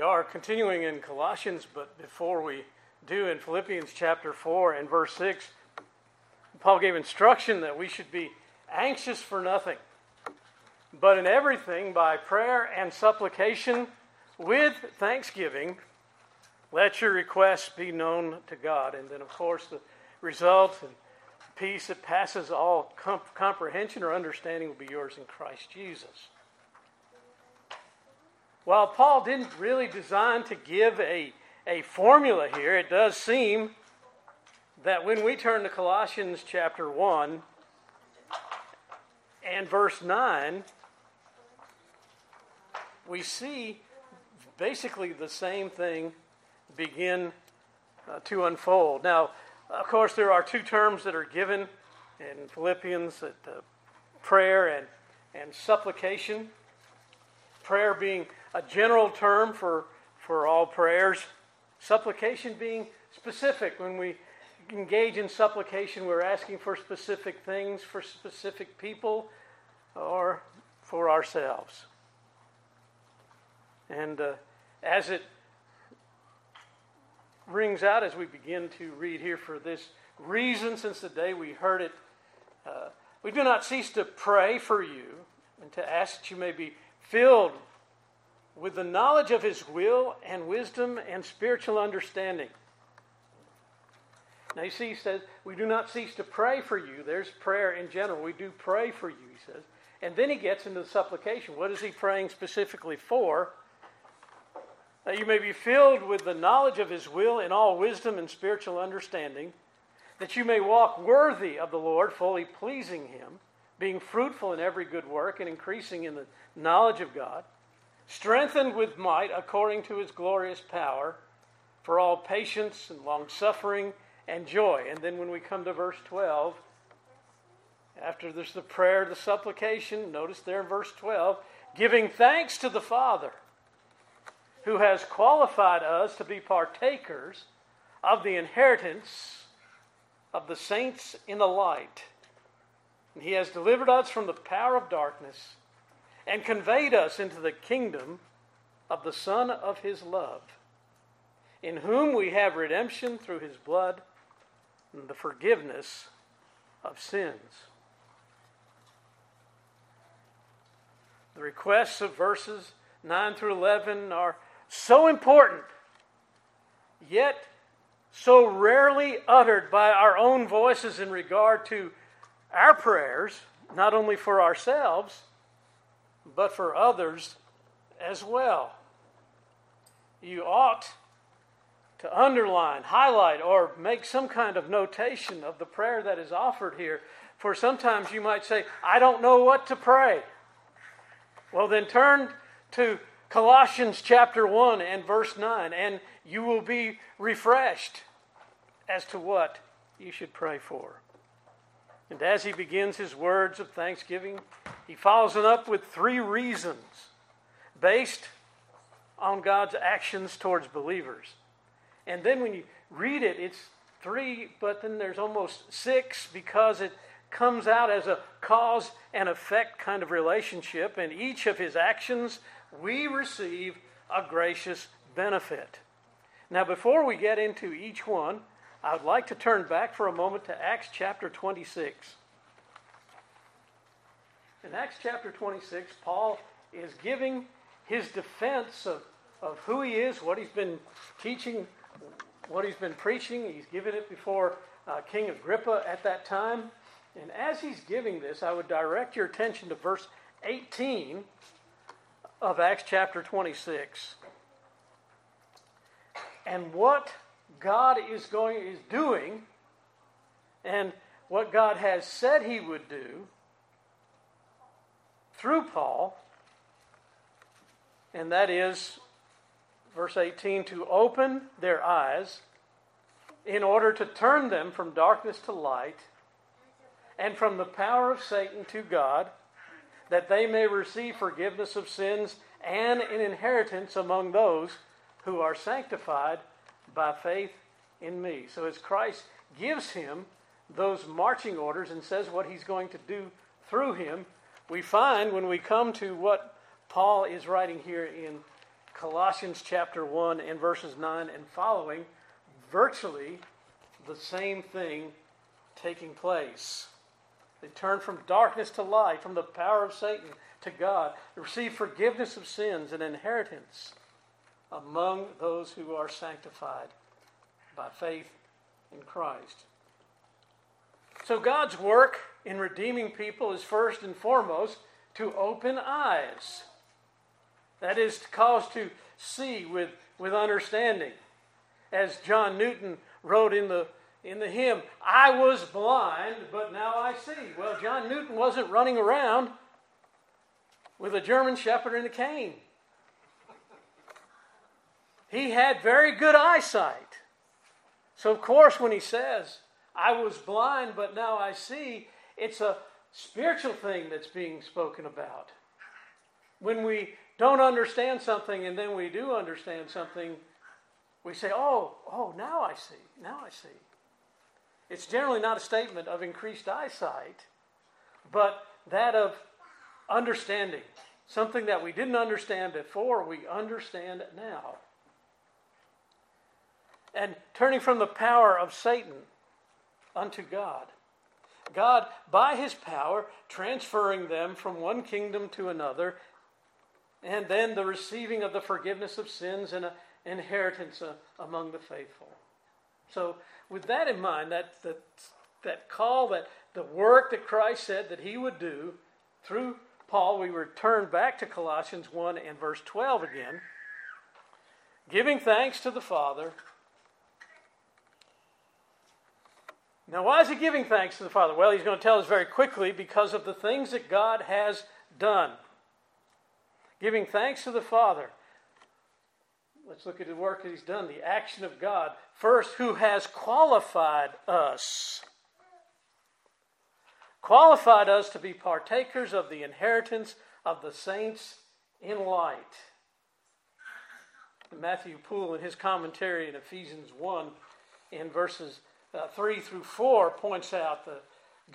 are continuing in Colossians, but before we do, in Philippians chapter 4 and verse 6, Paul gave instruction that we should be anxious for nothing, but in everything by prayer and supplication with thanksgiving, let your requests be known to God. And then, of course, the result and peace that passes all comprehension or understanding will be yours in Christ Jesus. While Paul didn't really design to give a formula here, it does seem that when we turn to Colossians chapter 1 and verse 9, we see basically the same thing begin to unfold. Now, of course, there are two terms that are given in Philippians, prayer and supplication. Prayer being a general term for all prayers. Supplication being specific. When we engage in supplication, we're asking for specific things, for specific people, or for ourselves. And as it rings out as we begin to read here, for this reason, since the day we heard it, we do not cease to pray for you and to ask that you may be filled with the knowledge of His will and wisdom and spiritual understanding. Now you see, he says, we do not cease to pray for you. There's prayer in general. We do pray for you, he says. And then he gets into the supplication. What is he praying specifically for? That you may be filled with the knowledge of His will in all wisdom and spiritual understanding, that you may walk worthy of the Lord, fully pleasing Him, being fruitful in every good work and increasing in the knowledge of God, strengthened with might according to His glorious power, for all patience and long-suffering and joy. And then when we come to verse 12, after there's the prayer, the supplication, notice there in verse 12, giving thanks to the Father, who has qualified us to be partakers of the inheritance of the saints in the light. And He has delivered us from the power of darkness and conveyed us into the kingdom of the Son of His love, in whom we have redemption through His blood and the forgiveness of sins. The requests of verses 9 through 11 are so important, yet so rarely uttered by our own voices in regard to our prayers, not only for ourselves, but for others as well. You ought to underline, highlight, or make some kind of notation of the prayer that is offered here. For sometimes you might say, I don't know what to pray. Well, then turn to Colossians chapter 1 and verse 9, and you will be refreshed as to what you should pray for. And as he begins his words of thanksgiving, he follows it up with 3 reasons based on God's actions towards believers. And then when you read it, it's 3, but then there's almost 6 because it comes out as a cause and effect kind of relationship. In each of his actions, we receive a gracious benefit. Now, before we get into each one, I would like to turn back for a moment to Acts chapter 26. In Acts chapter 26, Paul is giving his defense of who he is, what he's been teaching, what he's been preaching. He's given it before King Agrippa at that time. And as he's giving this, I would direct your attention to verse 18 of Acts chapter 26. And what God is doing, and what God has said He would do through Paul, and that is, verse 18, to open their eyes in order to turn them from darkness to light and from the power of Satan to God, that they may receive forgiveness of sins and an inheritance among those who are sanctified by faith in me. So as Christ gives him those marching orders and says what he's going to do through him, we find when we come to what Paul is writing here in Colossians chapter 1 and verses 9 and following, virtually the same thing taking place. They turn from darkness to light, from the power of Satan to God, to receive forgiveness of sins and inheritance among those who are sanctified by faith in Christ. So God's work in redeeming people is first and foremost to open eyes. That is, to cause to see with understanding. As John Newton wrote in the hymn, I was blind, but now I see. Well, John Newton wasn't running around with a German shepherd and a cane. He had very good eyesight. So, of course, when he says, I was blind, but now I see, it's a spiritual thing that's being spoken about. When we don't understand something and then we do understand something, we say, oh, now I see, now I see. It's generally not a statement of increased eyesight, but that of understanding. Something that we didn't understand before, we understand now. And turning from the power of Satan unto God. God, by his power, transferring them from one kingdom to another, and then the receiving of the forgiveness of sins and an inheritance among the faithful. So, with that in mind, that call, that the work that Christ said that he would do through Paul, we return back to Colossians 1 and verse 12 again. Giving thanks to the Father. Now, why is he giving thanks to the Father? Well, he's going to tell us very quickly, because of the things that God has done. Giving thanks to the Father. Let's look at the work that he's done, the action of God. First, who has qualified us. Qualified us to be partakers of the inheritance of the saints in light. Matthew Poole, in his commentary in Ephesians 1, in verses 3 through 4, points out that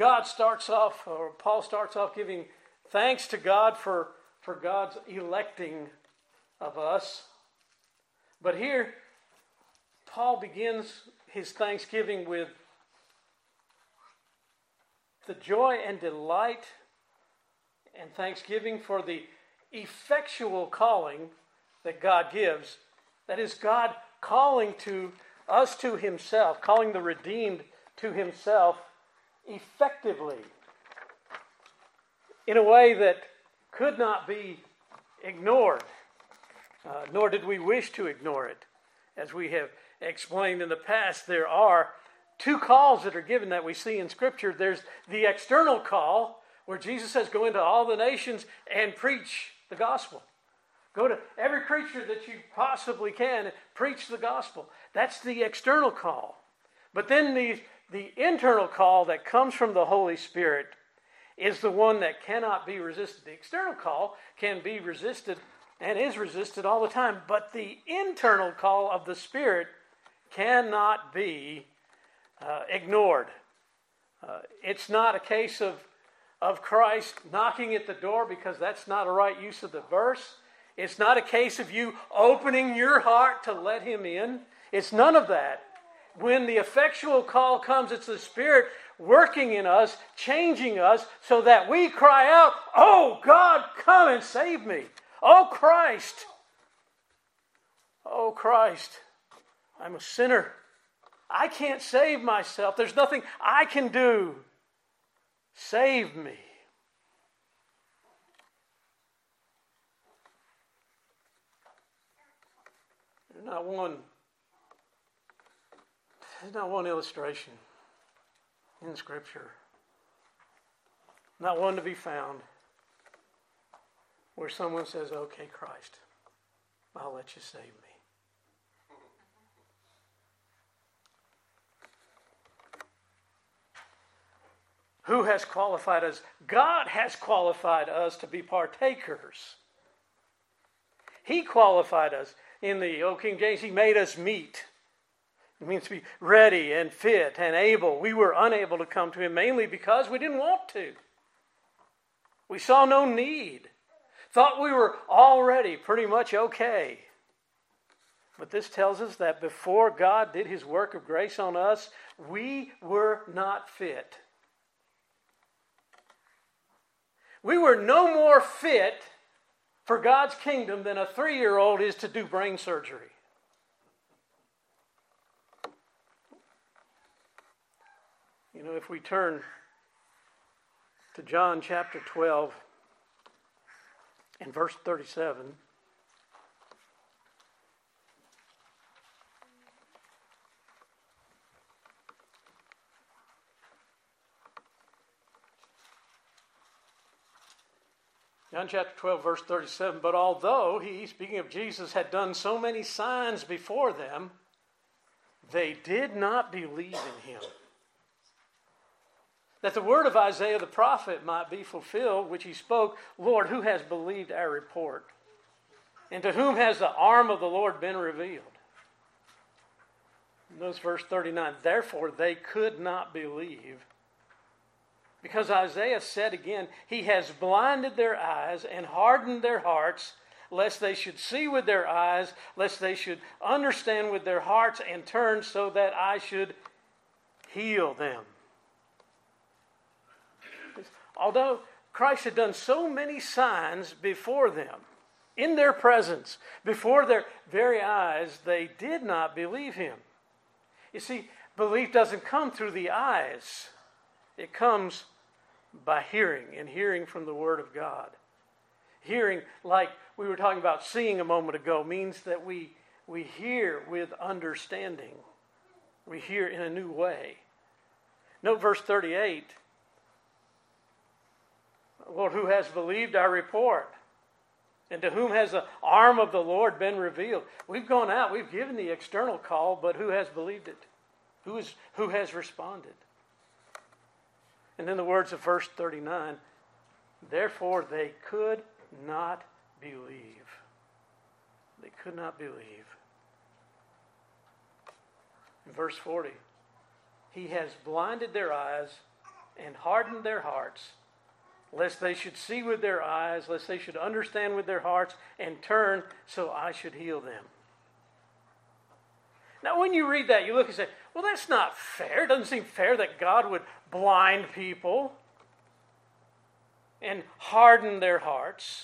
Paul starts off giving thanks to God for God's electing of us. But here, Paul begins his thanksgiving with the joy and delight and thanksgiving for the effectual calling that God gives. That is, God calling to us to himself, calling the redeemed to himself effectively, in a way that could not be ignored, nor did we wish to ignore it. As we have explained in the past, there are two calls that are given that we see in Scripture. There's the external call, where Jesus says, go into all the nations and preach the gospel. Go to every creature that you possibly can and preach the gospel. That's the external call. But then the internal call that comes from the Holy Spirit is the one that cannot be resisted. The external call can be resisted and is resisted all the time, but the internal call of the Spirit cannot be ignored. It's not a case of Christ knocking at the door, because that's not a right use of the verse. It's not a case of you opening your heart to let him in. It's none of that. When the effectual call comes, it's the Spirit working in us, changing us, so that we cry out, oh God, come and save me. Oh Christ, I'm a sinner. I can't save myself. There's nothing I can do. Save me. There's not one illustration in Scripture, not one to be found, where someone says, okay, Christ, I'll let you save me. Who has qualified us? God has qualified us to be partakers. He qualified us. In the Old King James, he made us meet. It means to be ready and fit and able. We were unable to come to him mainly because we didn't want to. We saw no need. Thought we were already pretty much okay. But this tells us that before God did his work of grace on us, we were not fit. We were no more fit for God's kingdom than a 3-year-old is to do brain surgery. You know, if we turn to John chapter 12 and verse 37, John chapter 12, verse 37, but although he, speaking of Jesus, had done so many signs before them, they did not believe in him. That the word of Isaiah the prophet might be fulfilled, which he spoke, Lord, who has believed our report? And to whom has the arm of the Lord been revealed? Notice verse 39, therefore they could not believe, because Isaiah said again, he has blinded their eyes and hardened their hearts, lest they should see with their eyes, lest they should understand with their hearts and turn so that I should heal them. Although Christ had done so many signs before them, in their presence, before their very eyes, they did not believe him. You see, belief doesn't come through the eyes. It comes by hearing, and hearing from the Word of God. Hearing, like we were talking about seeing a moment ago, means that we hear with understanding. We hear in a new way. Note verse 38. Lord, who has believed our report? And to whom has the arm of the Lord been revealed? We've gone out, we've given the external call, but who has believed it? Who has responded? And in the words of verse 39, therefore they could not believe. They could not believe. In verse 40, he has blinded their eyes and hardened their hearts, lest they should see with their eyes, lest they should understand with their hearts, and turn so I should heal them. Now when you read that, you look and say, well, that's not fair. It doesn't seem fair that God would blind people and harden their hearts.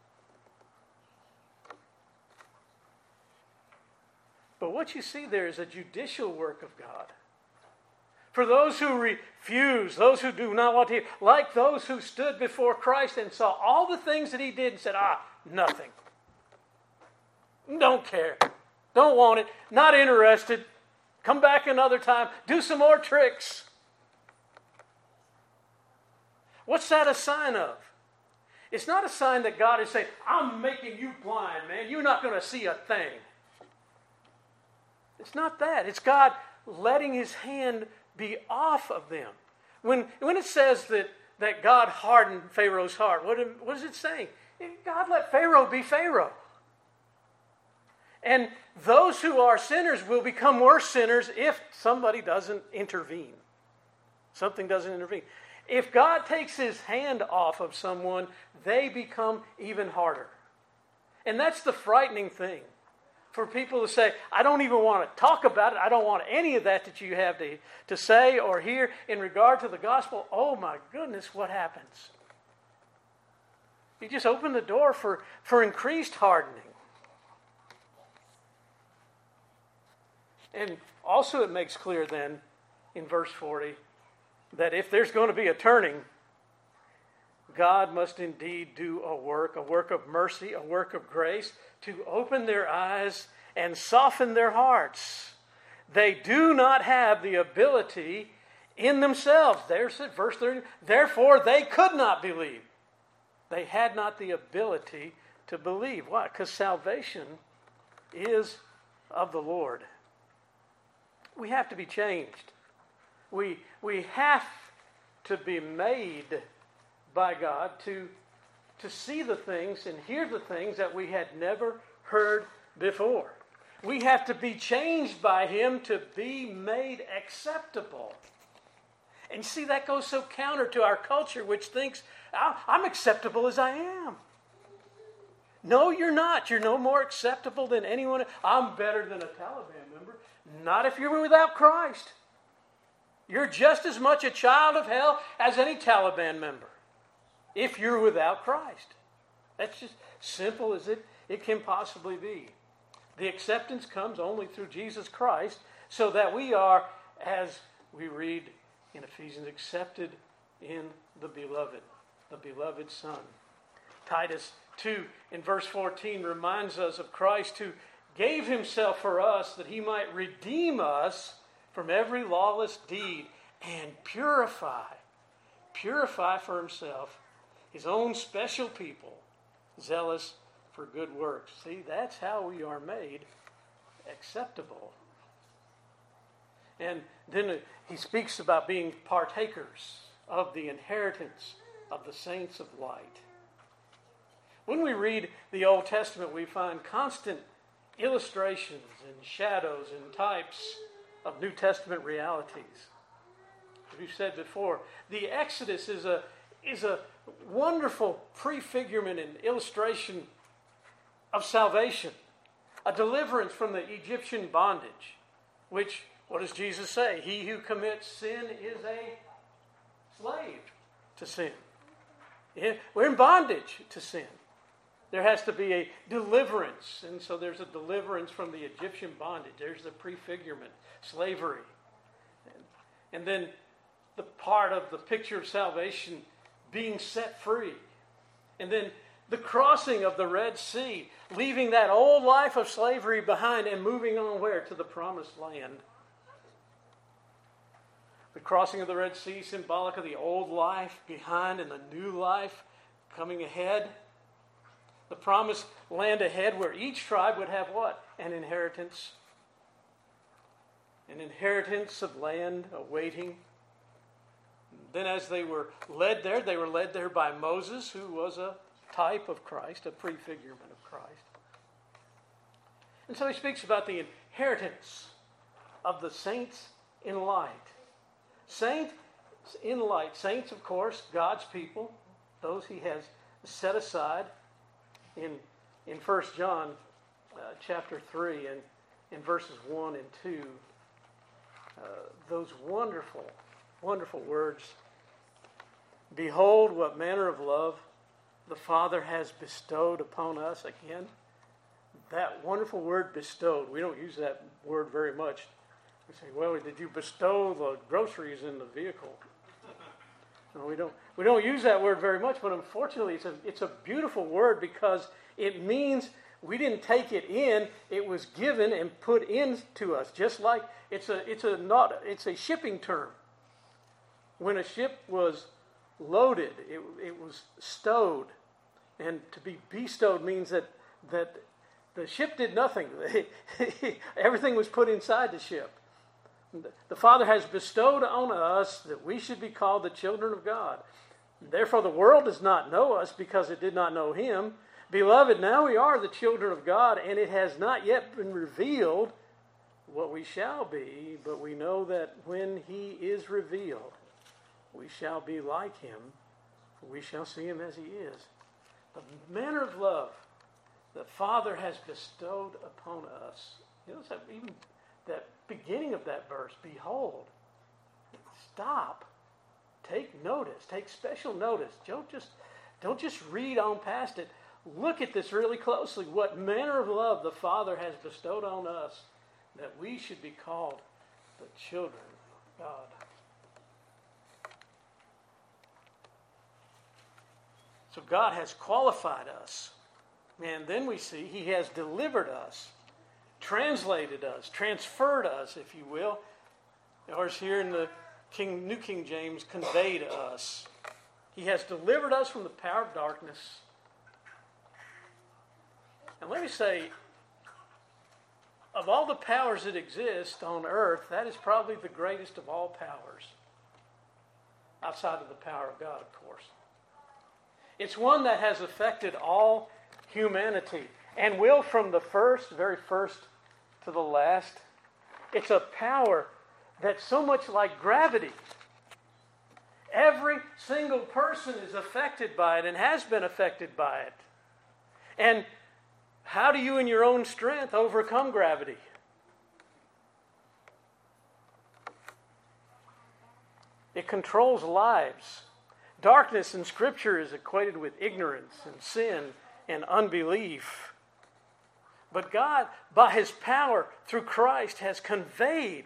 But what you see there is a judicial work of God. For those who refuse, those who do not want to hear, like those who stood before Christ and saw all the things that he did and said, nothing. Don't care. Don't want it. Not interested. Come back another time. Do some more tricks. What's that a sign of? It's not a sign that God is saying, I'm making you blind, man. You're not going to see a thing. It's not that. It's God letting his hand be off of them. When it says that God hardened Pharaoh's heart, what is it saying? God let Pharaoh be Pharaoh. And those who are sinners will become worse sinners if somebody doesn't intervene. Something doesn't intervene. If God takes his hand off of someone, they become even harder. And that's the frightening thing. For people to say, I don't even want to talk about it. I don't want any of that you have to say or hear in regard to the gospel. Oh my goodness, what happens? You just open the door for increased hardening. And also it makes clear then in verse 40 that if there's going to be a turning, God must indeed do a work of mercy, a work of grace, to open their eyes and soften their hearts. They do not have the ability in themselves. There's it, verse 30. Therefore, they could not believe. They had not the ability to believe. Why? Because salvation is of the Lord. We have to be changed. We have to be made by God to see the things and hear the things that we had never heard before. We have to be changed by him to be made acceptable. And see, that goes so counter to our culture, which thinks, I'm acceptable as I am. No, you're not. You're no more acceptable than anyone. I'm better than a Taliban member. Not if you're without Christ. You're just as much a child of hell as any Taliban member if you're without Christ. That's just simple as it can possibly be. The acceptance comes only through Jesus Christ, so that we are, as we read in Ephesians, accepted in the beloved Son. Titus 2 in verse 14 reminds us of Christ who gave himself for us that he might redeem us from every lawless deed and purify for himself his own special people, zealous for good works. See, that's how we are made acceptable. And then he speaks about being partakers of the inheritance of the saints of light. When we read the Old Testament, we find constant illustrations and shadows and types of New Testament realities. As we've said before, the Exodus is a wonderful prefigurement and illustration of salvation, a deliverance from the Egyptian bondage, which, what does Jesus say? He who commits sin is a slave to sin. We're in bondage to sin. There has to be a deliverance, and so there's a deliverance from the Egyptian bondage. There's the prefigurement, slavery. And then the part of the picture of salvation being set free. And then the crossing of the Red Sea, leaving that old life of slavery behind and moving on where? To the promised land. The crossing of the Red Sea, symbolic of the old life behind and the new life coming ahead. The promised land ahead where each tribe would have what? An inheritance. An inheritance of land awaiting. Then as they were led there by Moses, who was a type of Christ, a prefigurement of Christ. And so he speaks about the inheritance of the saints in light. Saints in light. Saints, of course, God's people, those he has set aside in 1 John chapter 3 and in verses 1 and 2. Those wonderful, wonderful words. Behold, what manner of love the Father has bestowed upon us. Again, that wonderful word bestowed. We don't use that word very much. We say, well, did you bestow the groceries in the vehicle? No, we don't use that word very much, but unfortunately it's a beautiful word because it means we didn't take it in, it was given and put into us. Just like it's a shipping term. When a ship was loaded, it was stowed. And to be bestowed means that the ship did nothing. Everything was put inside the ship. The Father has bestowed on us that we should be called the children of God. Therefore the world does not know us because it did not know him. Beloved, now we are the children of God, and it has not yet been revealed what we shall be, but we know that when he is revealed, we shall be like him, for we shall see him as he is. The manner of love the Father has bestowed upon us. You know, even that beginning of that verse, behold, stop, take notice, take special notice. Don't just read on past it. Look at this really closely. What manner of love the Father has bestowed on us that we should be called the children of God. So God has qualified us. And then we see he has delivered us, translated us, transferred us, if you will. Or here in the New King James, conveyed us. He has delivered us from the power of darkness. And let me say, of all the powers that exist on earth, that is probably the greatest of all powers. Outside of the power of God, of course. It's one that has affected all humanity and will from the very first to the last. It's a power that's so much like gravity. Every single person is affected by it and has been affected by it. And how do you in your own strength overcome gravity? It controls lives. Darkness in Scripture is equated with ignorance and sin and unbelief. But God, by His power through Christ, has conveyed.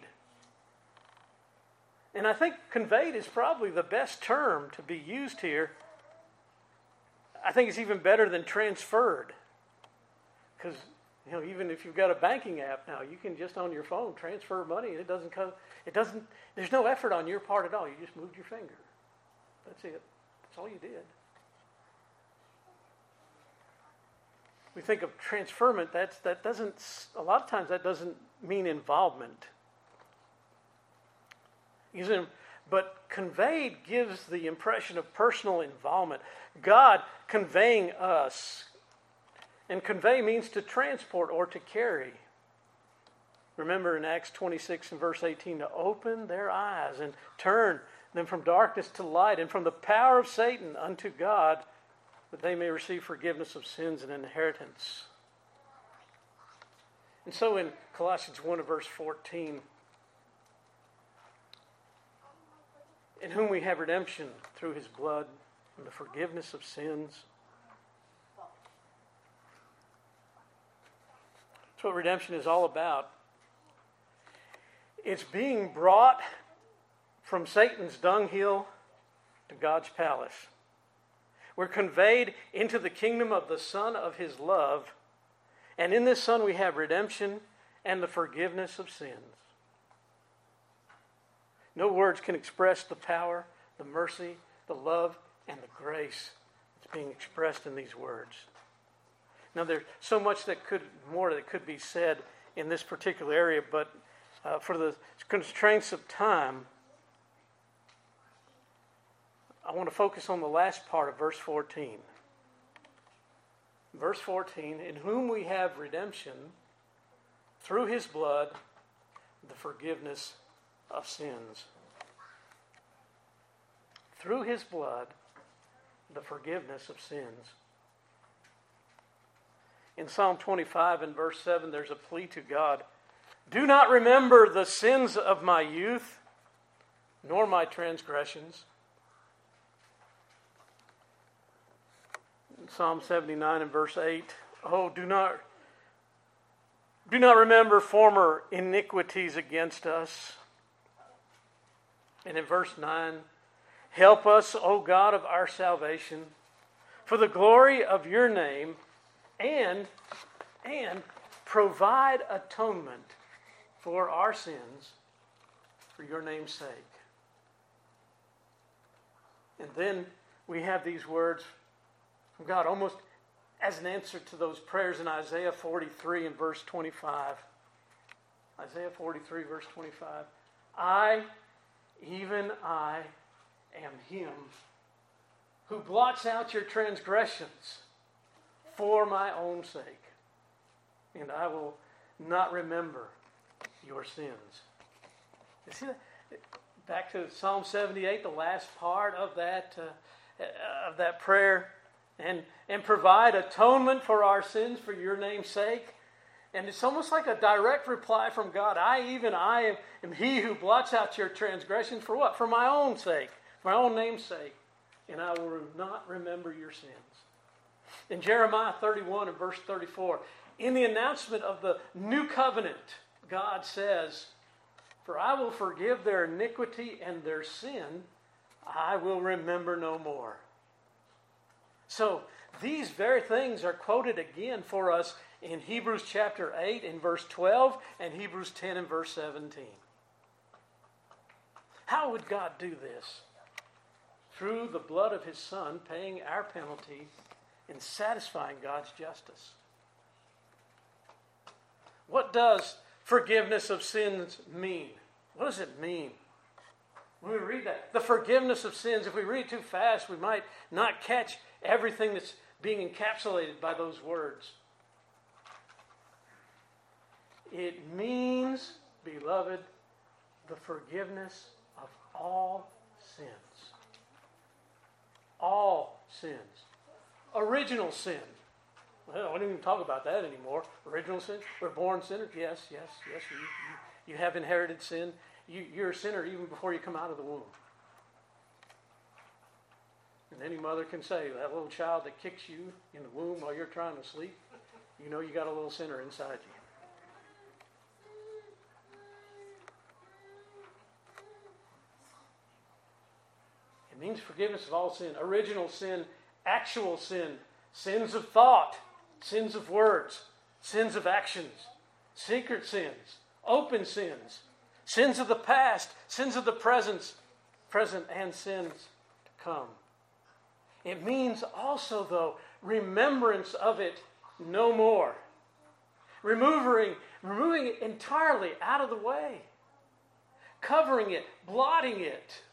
And I think conveyed is probably the best term to be used here. I think it's even better than transferred. Because, even if you've got a banking app now, you can just on your phone transfer money and there's no effort on your part at all. You just moved your finger. That's it. That's all you did. We think of transferment, a lot of times that doesn't mean involvement. But conveyed gives the impression of personal involvement. God conveying us. And convey means to transport or to carry. Remember in Acts 26 and verse 18, to open their eyes and turn them from darkness to light and from the power of Satan unto God, that they may receive forgiveness of sins and inheritance. And so in Colossians 1 and verse 14, in whom we have redemption through His blood and the forgiveness of sins. That's what redemption is all about. It's being brought from Satan's dunghill to God's palace. We're conveyed into the kingdom of the Son of His love. And in this Son we have redemption and the forgiveness of sins. No words can express the power, the mercy, the love, and the grace that's being expressed in these words. Now, there's so much that could be said in this particular area, but for the constraints of time, I want to focus on the last part of verse 14. Verse 14, in whom we have redemption through His blood, the forgiveness of sins. Through His blood, the forgiveness of sins. In Psalm 25 and verse 7, there's a plea to God. Do not remember the sins of my youth, nor my transgressions. In Psalm 79 and verse 8, do not remember former iniquities against us. And in verse 9, help us, O God of our salvation, for the glory of your name, and provide atonement for our sins for your name's sake. And then we have these words from God almost as an answer to those prayers in Isaiah 43 and verse 25. Isaiah 43 verse 25. I, even I, am Him who blots out your transgressions for my own sake, and I will not remember your sins. You see that? Back to Psalm 78, the last part of that prayer, and provide atonement for our sins for your name's sake. And it's almost like a direct reply from God. I am He who blots out your transgressions for what? For my own sake, for my own name's sake, and I will not remember your sins. In Jeremiah 31 and verse 34, in the announcement of the new covenant, God says, for I will forgive their iniquity and their sin, I will remember no more. So these very things are quoted again for us in Hebrews chapter 8 and verse 12 and Hebrews 10 and verse 17. How would God do this? Through the blood of His Son paying our penalty and satisfying God's justice. What does forgiveness of sins mean? What does it mean? When we read that, the forgiveness of sins, if we read too fast, we might not catch everything that's being encapsulated by those words. It means, beloved, the forgiveness of all sins. All sins. Original sin. Well, I don't even talk about that anymore. Original sin, we're born sinners. Yes. You have inherited sin. You're a sinner even before you come out of the womb. And any mother can say, that little child that kicks you in the womb while you're trying to sleep, you know you got a little sinner inside you. It means forgiveness of all sin. Original sin, actual sin, sins of thought, sins of words, sins of actions, secret sins, open sins, sins of the past, sins of the present and sins to come. It means also, though, remembrance of it no more. Removing it entirely out of the way. Covering it, blotting it.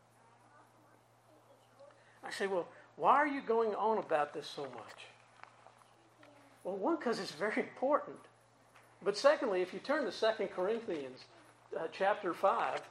I say, well, why are you going on about this so much? Well, one, because it's very important. But secondly, if you turn to 2 Corinthians chapter 5,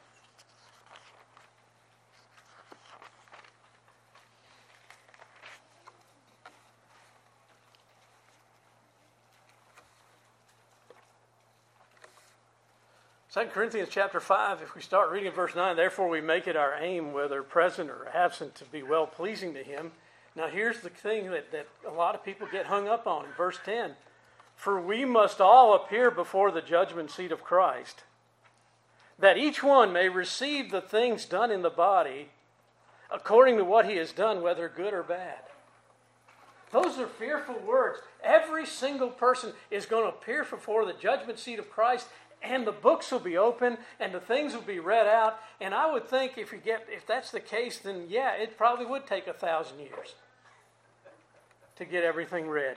Second Corinthians chapter 5, if we start reading at verse 9, therefore we make it our aim, whether present or absent, to be well-pleasing to him. Now here's the thing that a lot of people get hung up on in verse 10. For we must all appear before the judgment seat of Christ, that each one may receive the things done in the body according to what he has done, whether good or bad. Those are fearful words. Every single person is going to appear before the judgment seat of Christ, and the books will be open, and the things will be read out. And I would think if that's the case, then yeah, it probably would take 1,000 years to get everything read.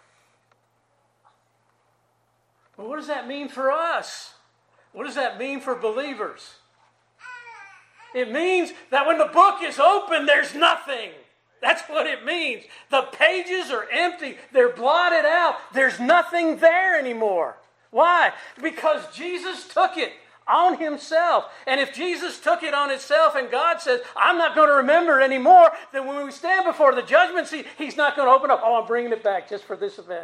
But what does that mean for us? What does that mean for believers? It means that when the book is open, there's nothing. That's what it means. The pages are empty. They're blotted out. There's nothing there anymore. Why? Because Jesus took it on himself. And if Jesus took it on himself and God says, I'm not going to remember it anymore, then when we stand before the judgment seat, he's not going to open up, I'm bringing it back just for this event.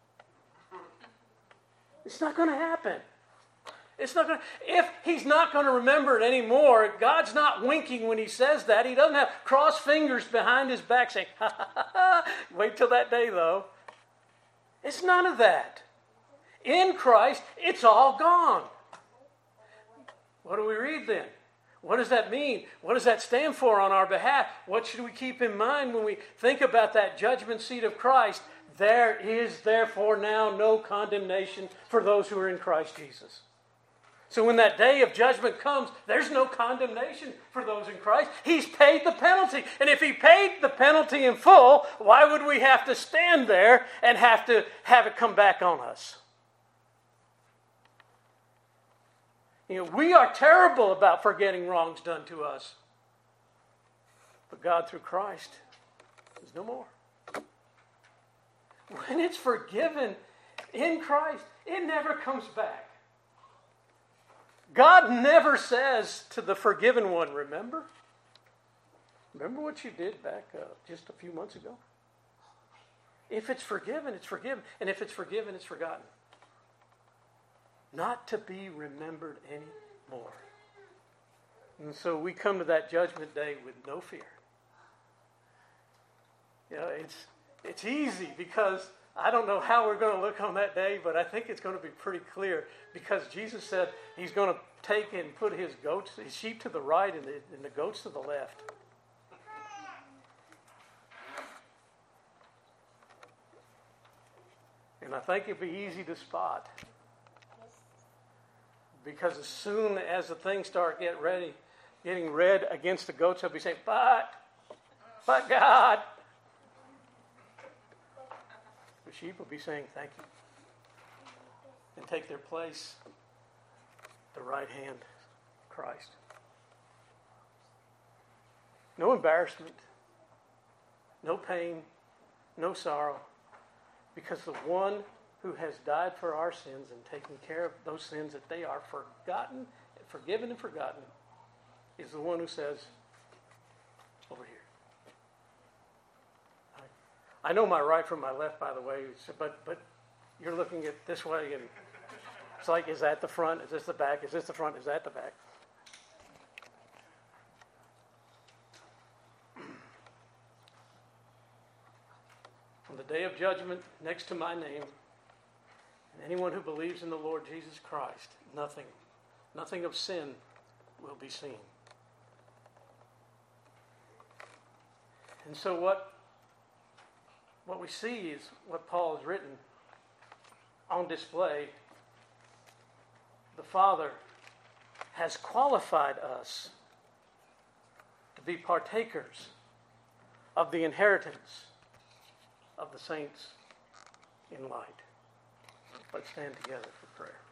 It's not going to happen. If he's not going to remember it anymore, God's not winking when he says that. He doesn't have crossed fingers behind his back saying, ha, ha, ha, ha. Wait till that day, though. It's none of that. In Christ, it's all gone. What do we read then? What does that mean? What does that stand for on our behalf? What should we keep in mind when we think about that judgment seat of Christ? There is therefore now no condemnation for those who are in Christ Jesus. So when that day of judgment comes, there's no condemnation for those in Christ. He's paid the penalty. And if he paid the penalty in full, why would we have to stand there and have to have it come back on us? We are terrible about forgetting wrongs done to us. But God, through Christ, is no more. When it's forgiven in Christ, it never comes back. God never says to the forgiven one, remember what you did back just a few months ago? If it's forgiven, it's forgiven. And if it's forgiven, it's forgotten. Not to be remembered anymore. And so we come to that judgment day with no fear. It's easy because I don't know how we're going to look on that day, but I think it's going to be pretty clear because Jesus said he's going to take and put his sheep to the right and the goats to the left. And I think it'd be easy to spot. Because as soon as the things start getting read against the goats, they'll be saying, but God. The sheep will be saying, thank you. And take their place at the right hand of Christ. No embarrassment, no pain, no sorrow. Because the one who has died for our sins and taken care of those sins that they are forgiven and forgotten, is the one who says, over here. I know my right from my left, by the way, but you're looking at this way, and it's like, is that the front? Is this the back? Is this the front? Is that the back? On the day of judgment, next to my name, and anyone who believes in the Lord Jesus Christ, nothing of sin will be seen. And so what we see is what Paul has written on display. The Father has qualified us to be partakers of the inheritance of the saints in light. Let's stand together for prayer.